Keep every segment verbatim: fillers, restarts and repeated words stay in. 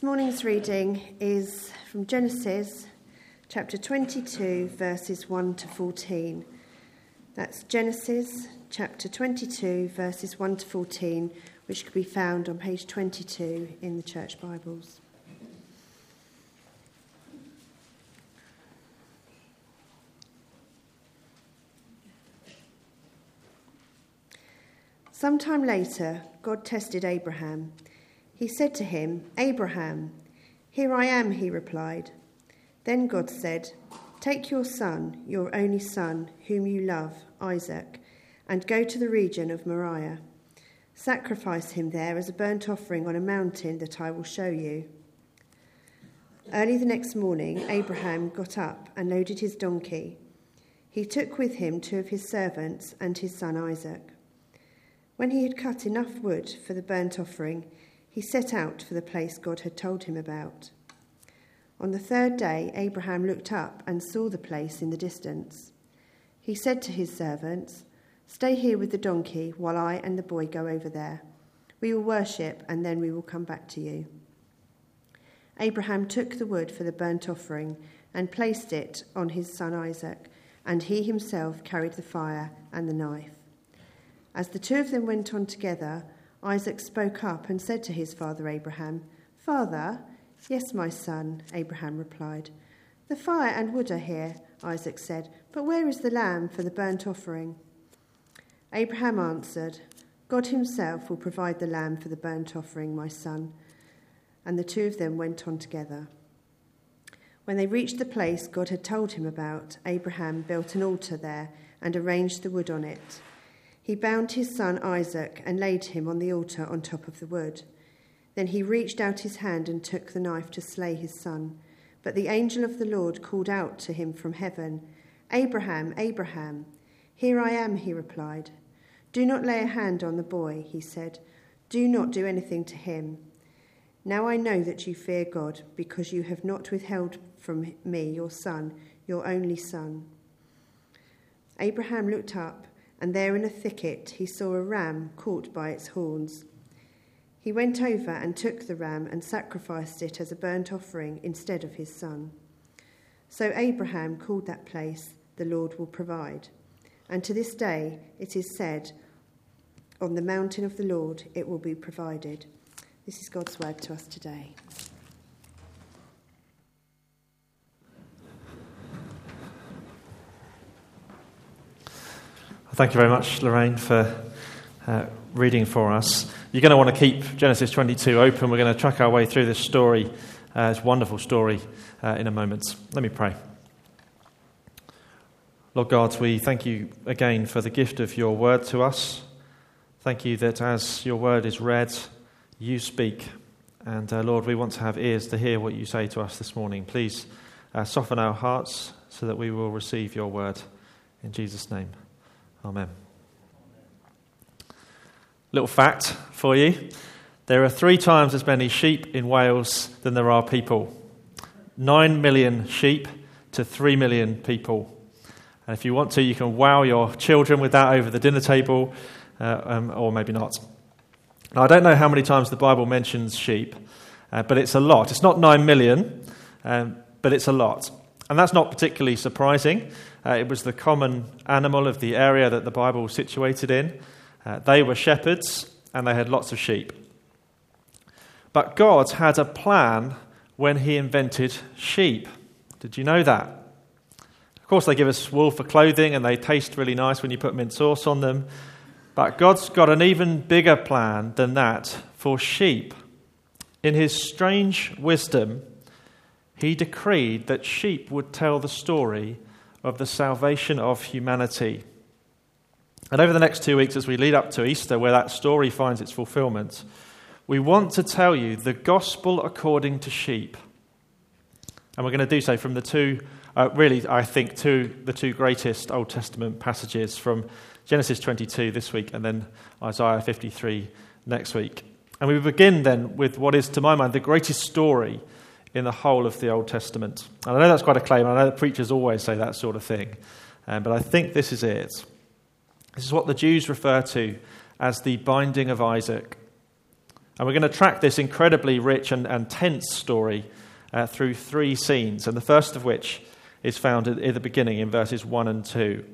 This morning's reading is from Genesis chapter twenty-two, verses one to fourteen. That's Genesis chapter twenty-two, verses one to fourteen, which can be found on page twenty-two in the Church Bibles. Sometime later, God tested Abraham. He said to him, "Abraham." "Here I am," he replied. Then God said, "Take your son, your only son, whom you love, Isaac, and go to the region of Moriah. Sacrifice him there as a burnt offering on a mountain that I will show you." Early the next morning, Abraham got up and loaded his donkey. He took with him two of his servants and his son Isaac. When he had cut enough wood for the burnt offering, he set out for the place God had told him about. On the third day, Abraham looked up and saw the place in the distance. He said to his servants, "Stay here with the donkey while I and the boy go over there. We will worship and then we will come back to you." Abraham took the wood for the burnt offering and placed it on his son Isaac, and he himself carried the fire and the knife. As the two of them went on together, Isaac spoke up and said to his father Abraham, "Father?" "Yes, my son," Abraham replied. "The fire and wood are here," Isaac said, "but where is the lamb for the burnt offering?" Abraham answered, "God himself will provide the lamb for the burnt offering, my son." And the two of them went on together. When they reached the place God had told him about, Abraham built an altar there and arranged the wood on it. He bound his son Isaac and laid him on the altar on top of the wood. Then he reached out his hand and took the knife to slay his son. But the angel of the Lord called out to him from heaven, "Abraham, Abraham." "Here I am," he replied. "Do not lay a hand on the boy," he said. "Do not do anything to him. Now I know that you fear God, because you have not withheld from me your son, your only son." Abraham looked up, and there in a thicket he saw a ram caught by its horns. He went over and took the ram and sacrificed it as a burnt offering instead of his son. So Abraham called that place, "The Lord will provide." And to this day it is said, "On the mountain of the Lord it will be provided." This is God's word to us today. Thank you very much, Lorraine, for uh, reading for us. You're going to want to keep Genesis twenty-two open. We're going to track our way through this story, uh, this wonderful story, uh, in a moment. Let me pray. Lord God, we thank you again for the gift of your word to us. Thank you that as your word is read, you speak. And uh, Lord, we want to have ears to hear what you say to us this morning. Please uh, soften our hearts so that we will receive your word. In Jesus' name. Amen. Little fact for you. There are three times as many sheep in Wales than there are people. Nine million sheep to three million people. And if you want to, you can wow your children with that over the dinner table, uh, um, or maybe not. Now, I don't know how many times the Bible mentions sheep, uh, but it's a lot. It's not nine million, um, but it's a lot. And that's not particularly surprising. Uh, it was the common animal of the area that the Bible was situated in. Uh, they were shepherds, and they had lots of sheep. But God had a plan when he invented sheep. Did you know that? Of course, they give us wool for clothing, and they taste really nice when you put mint sauce on them. But God's got an even bigger plan than that for sheep. In his strange wisdom, he decreed that sheep would tell the story of the salvation of humanity. And over the next two weeks, as we lead up to Easter, where that story finds its fulfillment, we want to tell you the gospel according to sheep. And we're going to do so from the two, uh, really, I think, two, the two greatest Old Testament passages, from Genesis twenty-two this week and then Isaiah fifty-three next week. And we begin then with what is, to my mind, the greatest story in the whole of the Old Testament. And I know that's quite a claim. I know that preachers always say that sort of thing. Um, but I think this is it. This is what the Jews refer to as the binding of Isaac. And we're going to track this incredibly rich and, and tense story uh, through three scenes, and the first of which is found at, at the beginning in verses one and two.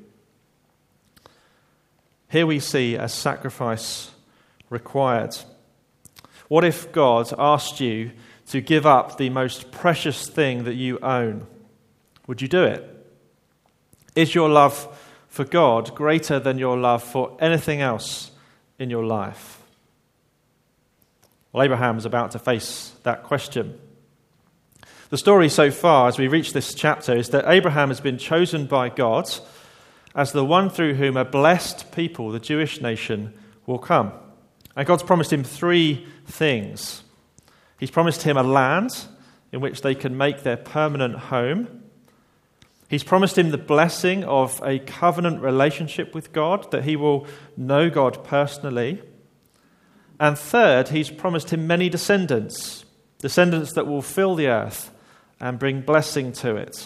Here we see a sacrifice required. What if God asked you to give up the most precious thing that you own? Would you do it? Is your love for God greater than your love for anything else in your life? Well, Abraham is about to face that question. The story so far, as we reach this chapter, is that Abraham has been chosen by God as the one through whom a blessed people, the Jewish nation, will come. And God's promised him three things. He's promised him a land in which they can make their permanent home. He's promised him the blessing of a covenant relationship with God, that he will know God personally. And third, he's promised him many descendants, descendants that will fill the earth and bring blessing to it.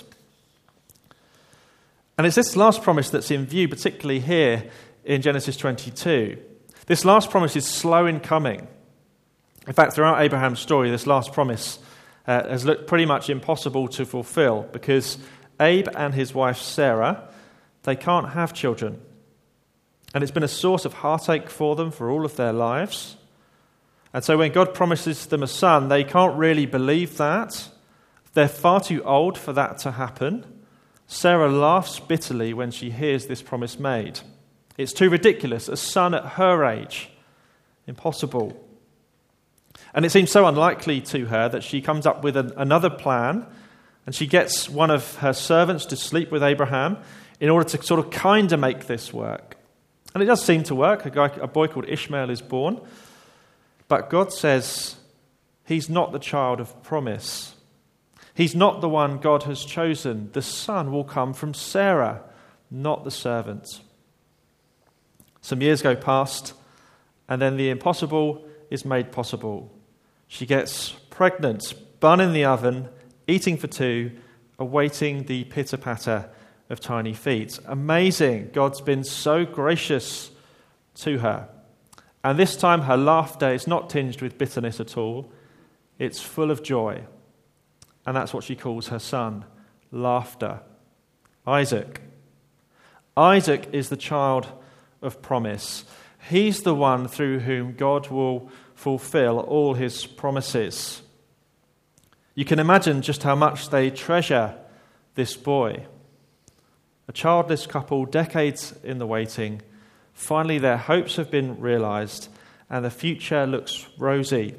And it's this last promise that's in view, particularly here in Genesis twenty-two. This last promise is slow in coming. In fact, throughout Abraham's story, this last promise uh, has looked pretty much impossible to fulfill because Abe and his wife Sarah, they can't have children. And it's been a source of heartache for them for all of their lives. And so when God promises them a son, they can't really believe that. They're far too old for that to happen. Sarah laughs bitterly when she hears this promise made. It's too ridiculous. A son at her age. Impossible. And it seems so unlikely to her that she comes up with an, another plan, and she gets one of her servants to sleep with Abraham in order to sort of kind of make this work. And it does seem to work. A guy, a boy called Ishmael is born. But God says he's not the child of promise. He's not the one God has chosen. The son will come from Sarah, not the servant. Some years go past, and then the impossible is made possible. She gets pregnant, bun in the oven, eating for two, awaiting the pitter-patter of tiny feet. Amazing. God's been so gracious to her. And this time her laughter is not tinged with bitterness at all. It's full of joy. And that's what she calls her son, laughter. Isaac. Isaac is the child of promise. He's the one through whom God will fulfill all his promises. You can imagine just how much they treasure this boy. A childless couple, decades in the waiting. Finally, their hopes have been realized, and the future looks rosy.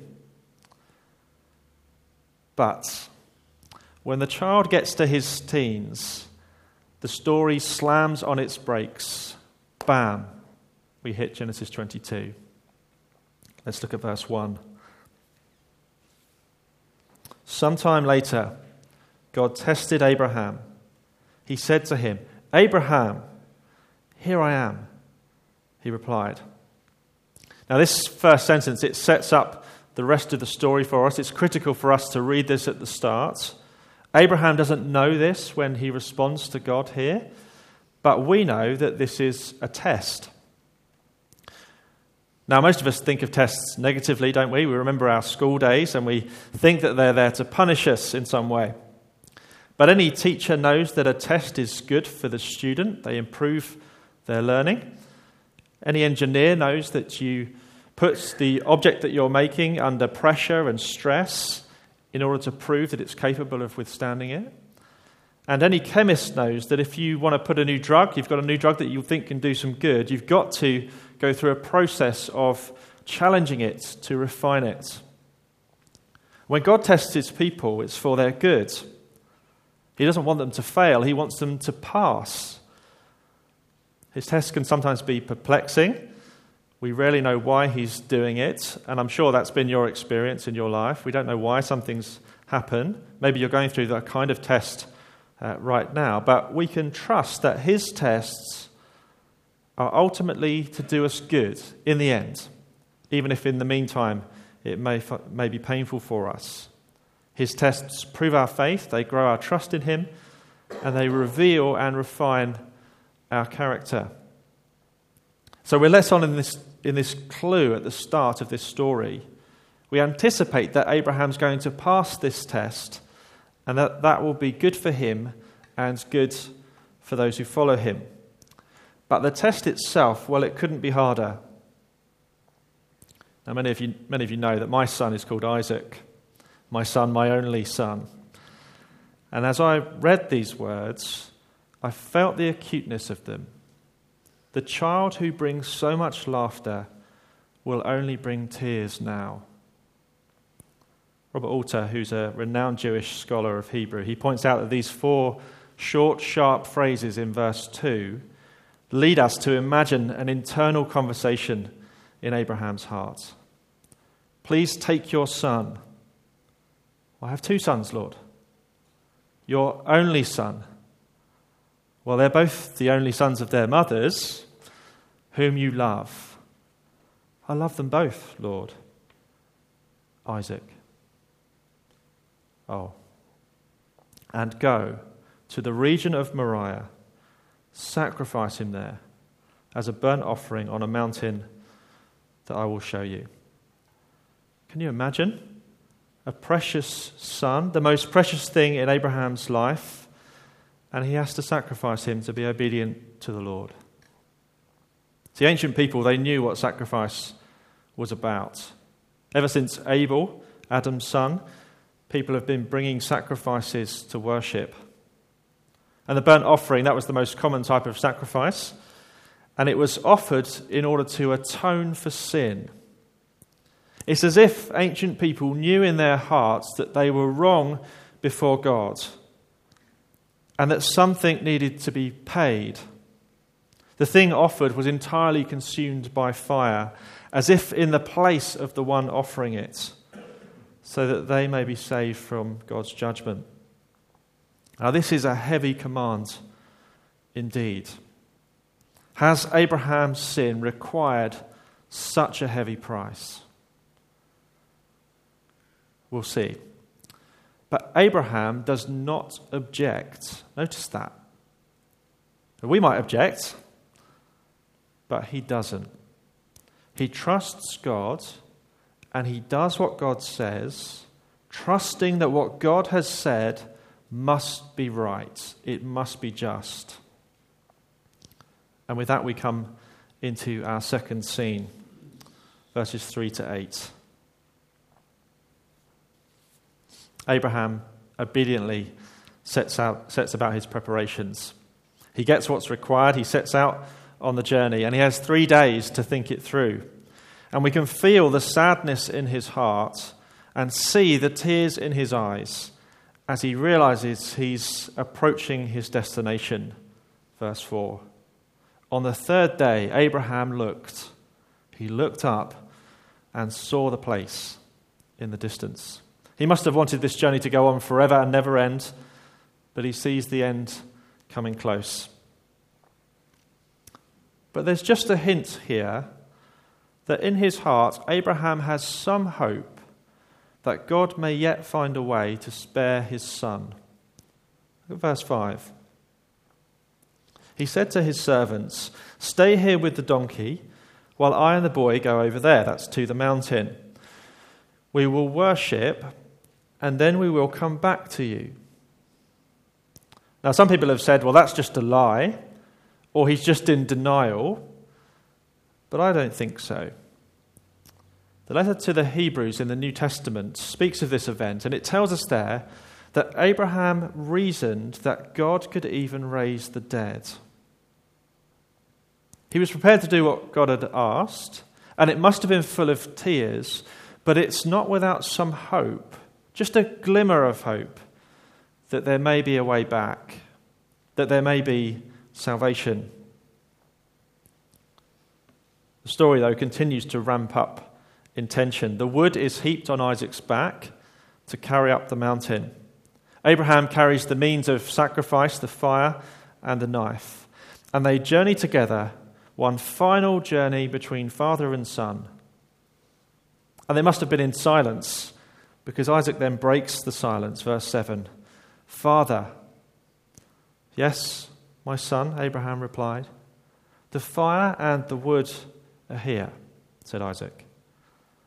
But when the child gets to his teens, the story slams on its brakes. Bam! We hit Genesis twenty-two. Let's look at verse one. Sometime later, God tested Abraham. He said to him, "Abraham, here I am," he replied. Now this first sentence, it sets up the rest of the story for us. It's critical for us to read this at the start. Abraham doesn't know this when he responds to God here, but we know that this is a test. Now, most of us think of tests negatively, don't we? We remember our school days and we think that they're there to punish us in some way. But any teacher knows that a test is good for the student. They improve their learning. Any engineer knows that you put the object that you're making under pressure and stress in order to prove that it's capable of withstanding it. And any chemist knows that if you want to put a new drug, you've got a new drug that you think can do some good, you've got to go through a process of challenging it to refine it. When God tests his people, it's for their good. He doesn't want them to fail, he wants them to pass. His tests can sometimes be perplexing. We rarely know why he's doing it, and I'm sure that's been your experience in your life. We don't know why some things happen. Maybe you're going through that kind of test uh, right now, but we can trust that his tests are ultimately to do us good in the end, even if in the meantime it may, may be painful for us. His tests prove our faith, they grow our trust in him, and they reveal and refine our character. So we're let on in this, in this clue at the start of this story. We anticipate that Abraham's going to pass this test and that that will be good for him and good for those who follow him. But the test itself, well, it couldn't be harder. Now, many of you, many of you know that my son is called Isaac, my son, my only son. And as I read these words, I felt the acuteness of them. The child who brings so much laughter will only bring tears now. Robert Alter, who's a renowned Jewish scholar of Hebrew, he points out that these four short, sharp phrases in verse two lead us to imagine an internal conversation in Abraham's heart. Please take your son. I have two sons, Lord. Your only son. Well, they're both the only sons of their mothers, whom you love. I love them both, Lord. Isaac. Oh. And go to the region of Moriah, sacrifice him there as a burnt offering on a mountain that I will show you. Can you imagine? A precious son, the most precious thing in Abraham's life, and he has to sacrifice him to be obedient to the Lord. The ancient people, they knew what sacrifice was about. Ever since Abel, Adam's son, people have been bringing sacrifices to worship. And the burnt offering, that was the most common type of sacrifice, and it was offered in order to atone for sin. It's as if ancient people knew in their hearts that they were wrong before God and that something needed to be paid. The thing offered was entirely consumed by fire, as if in the place of the one offering it, so that they may be saved from God's judgment. Now, this is a heavy command indeed. Has Abraham's sin required such a heavy price? We'll see. But Abraham does not object. Notice that. We might object, but he doesn't. He trusts God, and he does what God says, trusting that what God has said must be right. It must be just. And with that we come into our second scene, verses three to eight. Abraham obediently sets out, sets about his preparations. He gets what's required, he sets out on the journey, and he has three days to think it through. And we can feel the sadness in his heart and see the tears in his eyes as he realizes he's approaching his destination. Verse four. On the third day, Abraham looked. He looked up and saw the place in the distance. He must have wanted this journey to go on forever and never end, but he sees the end coming close. But there's just a hint here that in his heart, Abraham has some hope that God may yet find a way to spare his son. Look at verse five. He said to his servants, "Stay here with the donkey while I and the boy go over there," that's to the mountain. "We will worship, and then we will come back to you." Now, some people have said, well, that's just a lie, or he's just in denial, but I don't think so. The letter to the Hebrews in the New Testament speaks of this event, and it tells us there that Abraham reasoned that God could even raise the dead. He was prepared to do what God had asked, and it must have been full of tears, but it's not without some hope, just a glimmer of hope, that there may be a way back, that there may be salvation. The story, though, continues to ramp up in tension. The wood is heaped on Isaac's back to carry up the mountain. Abraham carries the means of sacrifice, the fire and the knife, and they journey together, one final journey between father and son. And they must have been in silence, because Isaac then breaks the silence. Verse seven. "Father." "Yes, my son," Abraham replied. "The fire and the wood are here," said Isaac.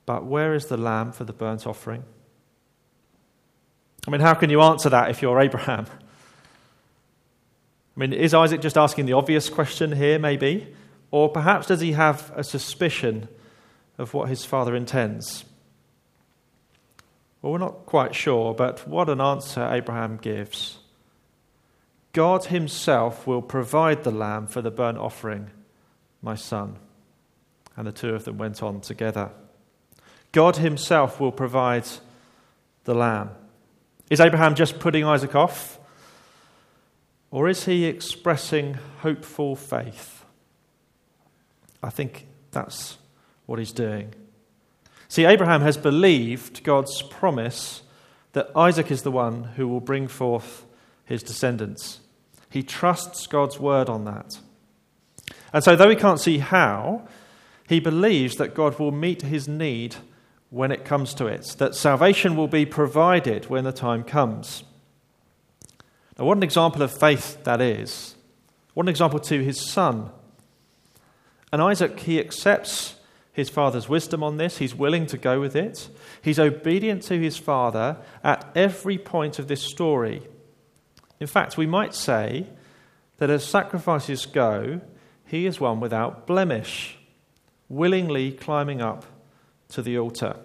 But where is the lamb for the burnt offering? I mean, how can you answer that if you're Abraham? I mean, is Isaac just asking the obvious question here, maybe? Or perhaps does he have a suspicion of what his father intends? Well, we're not quite sure, but what an answer Abraham gives. God himself will provide the lamb for the burnt offering, my son. And the two of them went on together. God himself will provide the lamb. Is Abraham just putting Isaac off? Or is he expressing hopeful faith? I think that's what he's doing. See, Abraham has believed God's promise that Isaac is the one who will bring forth his descendants. He trusts God's word on that. And so though he can't see how, he believes that God will meet his need when it comes to it, that salvation will be provided when the time comes. Now, what an example of faith that is. What an example to his son. And Isaac, he accepts his father's wisdom on this. He's willing to go with it. He's obedient to his father at every point of this story. In fact, we might say that as sacrifices go, he is one without blemish, willingly climbing up to the altar.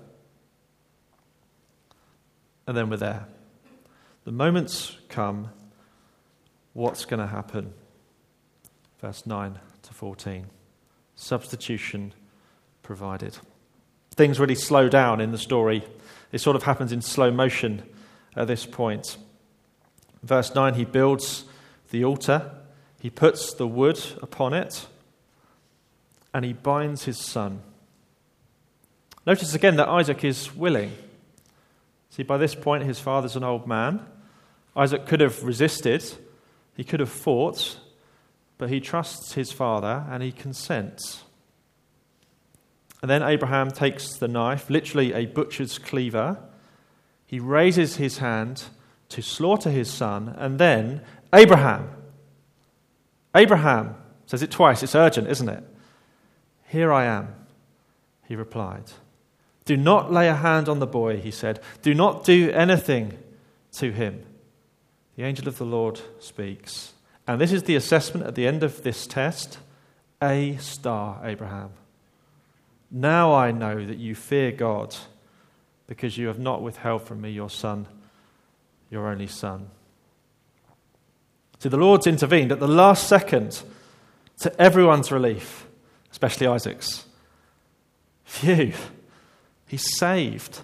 And then we're there. The moments come. What's going to happen? Verse nine to fourteen. Substitution provided. Things really slow down in the story. It sort of happens in slow motion at this point. Verse nine, he builds the altar. He puts the wood upon it. And he binds his son. Notice again that Isaac is willing. See, by this point, his father's an old man. Isaac could have resisted. He could have fought. But he trusts his father and he consents. And then Abraham takes the knife, literally a butcher's cleaver. He raises his hand to slaughter his son. And then, Abraham. Abraham says it twice. It's urgent, isn't it? Here I am, he replied. Do not lay a hand on the boy, he said. Do not do anything to him. The angel of the Lord speaks. And this is the assessment at the end of this test. A star, Abraham. Now I know that you fear God, because you have not withheld from me your son, your only son. See, the Lord's intervened at the last second to everyone's relief, especially Isaac's. Phew, he's saved.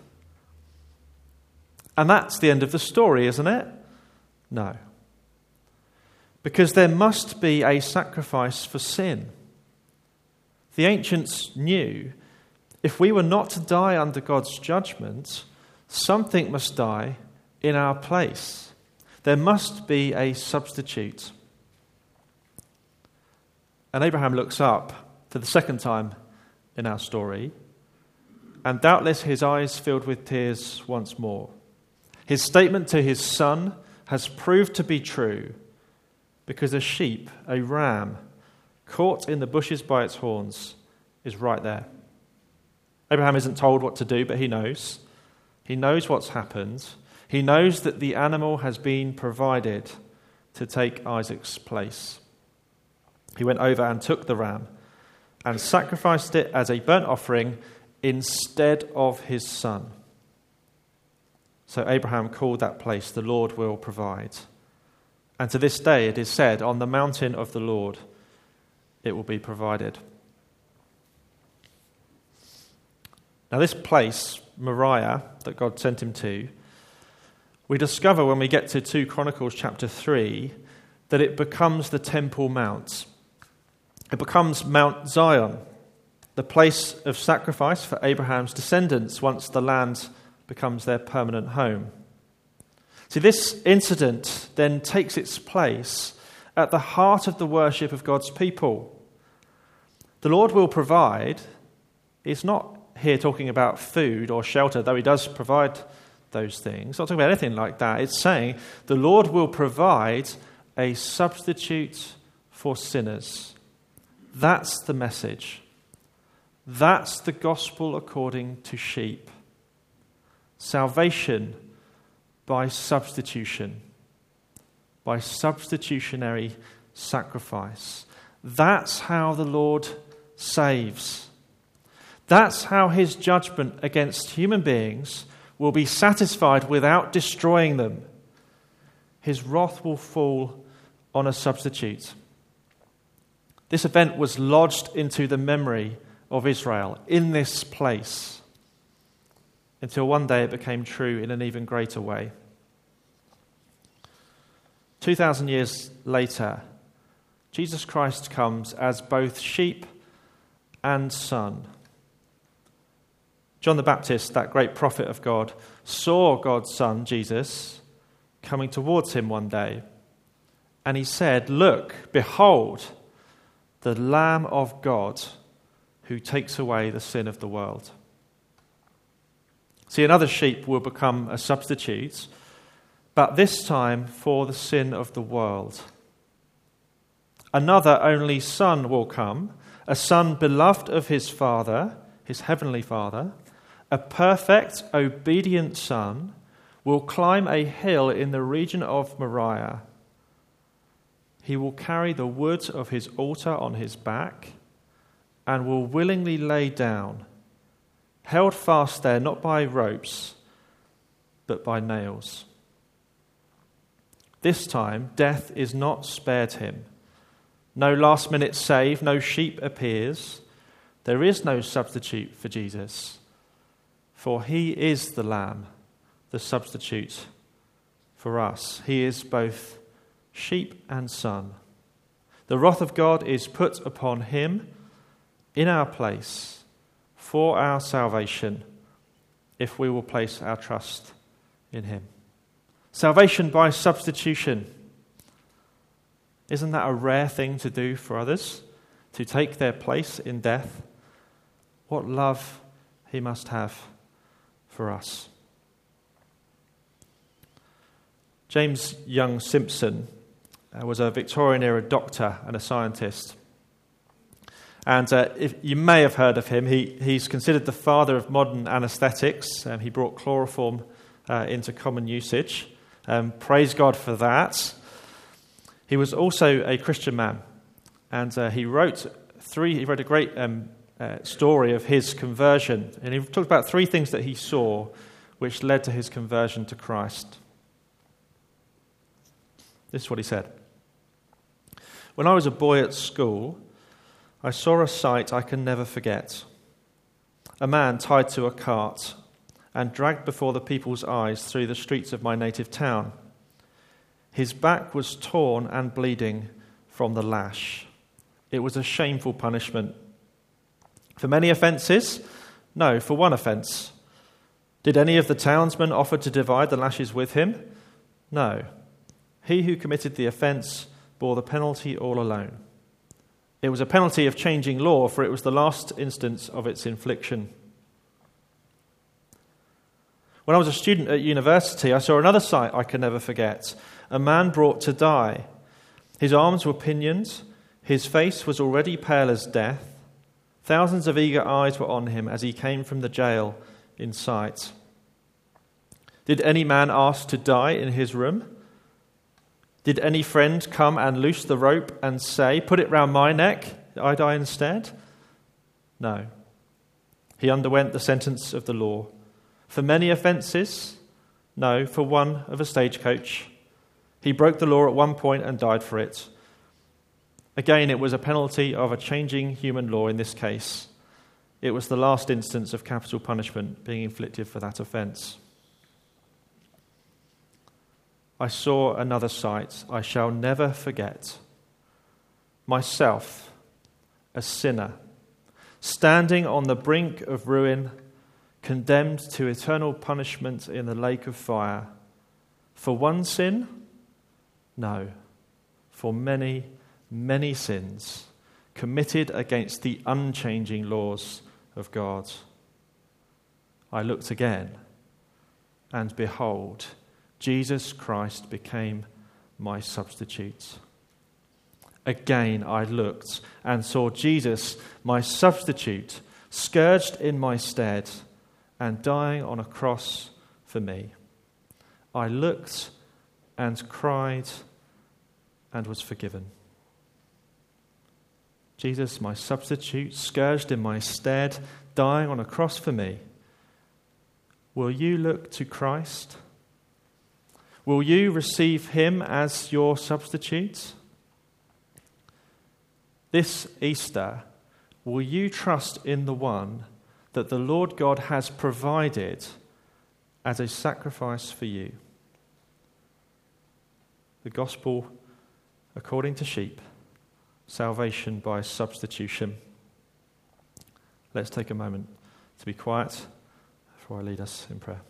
And that's the end of the story, isn't it? No. Because there must be a sacrifice for sin. The ancients knew if we were not to die under God's judgment, something must die in our place. There must be a substitute. And Abraham looks up for the second time in our story, and doubtless his eyes filled with tears once more. His statement to his son has proved to be true because a sheep, a ram, caught in the bushes by its horns, is right there. Abraham isn't told what to do, but he knows. He knows what's happened. He knows that the animal has been provided to take Isaac's place. He went over and took the ram and sacrificed it as a burnt offering instead of his son. So Abraham called that place, the Lord will provide. And to this day it is said, on the mountain of the Lord it will be provided. Now this place, Moriah, that God sent him to, we discover when we get to Second Chronicles chapter three that it becomes the Temple Mount. It becomes Mount Zion, the place of sacrifice for Abraham's descendants once the land becomes their permanent home. See, this incident then takes its place at the heart of the worship of God's people. The Lord will provide. He's not here talking about food or shelter, though he does provide those things. It's not talking about anything like that. It's saying the Lord will provide a substitute for sinners. That's the message. That's the gospel according to sheep. Salvation by substitution, by substitutionary sacrifice. That's how the Lord saves. That's how his judgment against human beings will be satisfied without destroying them. His wrath will fall on a substitute. This event was lodged into the memory of Israel in this place until one day it became true in an even greater way. Two thousand years later, Jesus Christ comes as both sheep and son. John the Baptist, that great prophet of God, saw God's son, Jesus, coming towards him one day. And he said, "Look, behold, the Lamb of God who takes away the sin of the world." See, another sheep will become a substitute, but this time for the sin of the world. Another only son will come, a son beloved of his Father, his heavenly Father, a perfect, obedient son, will climb a hill in the region of Moriah. He will carry the wood of his altar on his back and will willingly lay down, held fast there not by ropes, but by nails. This time, death is not spared him. No last-minute save, no sheep appears. There is no substitute for Jesus, for he is the Lamb, the substitute for us. He is both sheep and son. The wrath of God is put upon him in our place for our salvation if we will place our trust in him. Salvation by substitution. Isn't that a rare thing to do for others? To take their place in death? What love he must have for us. James Young Simpson uh, was a Victorian-era doctor and a scientist. And uh, if, you may have heard of him. He, he's considered the father of modern anaesthetics. Um, he brought chloroform uh, into common usage. Um, praise God for that. He was also a Christian man. And uh, he wrote three. He wrote a great um, uh, story of his conversion. And he talked about three things that he saw which led to his conversion to Christ. This is what he said. "When I was a boy at school, I saw a sight I can never forget. A man tied to a cart and dragged before the people's eyes through the streets of my native town. His back was torn and bleeding from the lash. It was a shameful punishment. For many offences? No, for one offence. Did any of the townsmen offer to divide the lashes with him? No. He who committed the offence bore the penalty all alone. It was a penalty of changing law, for it was the last instance of its infliction. When I was a student at university, I saw another sight I can never forget. A man brought to die. His arms were pinioned. His face was already pale as death. Thousands of eager eyes were on him as he came from the jail in sight. Did any man ask to die in his room? Did any friend come and loose the rope and say, 'Put it round my neck, I die instead'? No. He underwent the sentence of the law. For many offences? No, for one of a stagecoach. He broke the law at one point and died for it. Again, it was a penalty of a changing human law in this case. It was the last instance of capital punishment being inflicted for that offence. I saw another sight I shall never forget. Myself, a sinner, standing on the brink of ruin, condemned to eternal punishment in the lake of fire. For one sin? No. For many, many sins committed against the unchanging laws of God. I looked again, and behold, Jesus Christ became my substitute. Again I looked and saw Jesus, my substitute, scourged in my stead, and dying on a cross for me. I looked and cried and was forgiven. Jesus, my substitute, scourged in my stead, dying on a cross for me. Will you look to Christ? Will you receive him as your substitute? This Easter, will you trust in the one that the Lord God has provided as a sacrifice for you? The gospel according to sheep, salvation by substitution. Let's take a moment to be quiet before I lead us in prayer.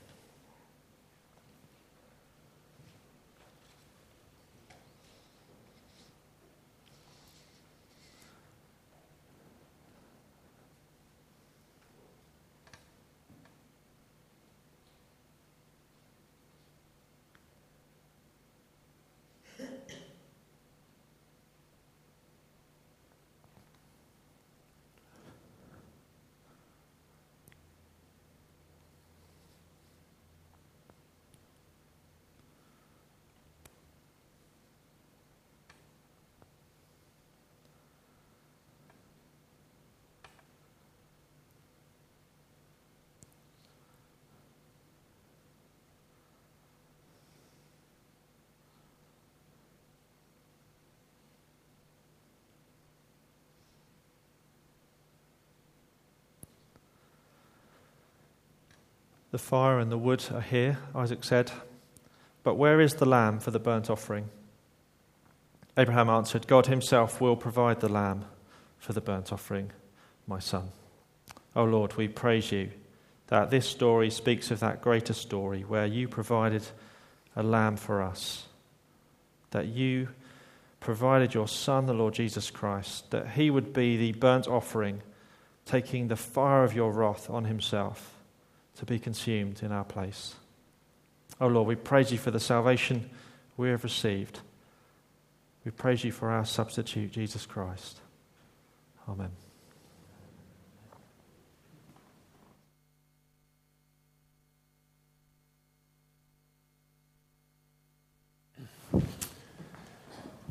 The fire and the wood are here, Isaac said, but where is the lamb for the burnt offering? Abraham answered, God himself will provide the lamb for the burnt offering, my son. O Lord, we praise you that this story speaks of that greater story where you provided a lamb for us, that you provided your Son, the Lord Jesus Christ, that he would be the burnt offering, taking the fire of your wrath on himself to be consumed in our place. Oh Lord, we praise you for the salvation we have received. We praise you for our substitute, Jesus Christ. Amen.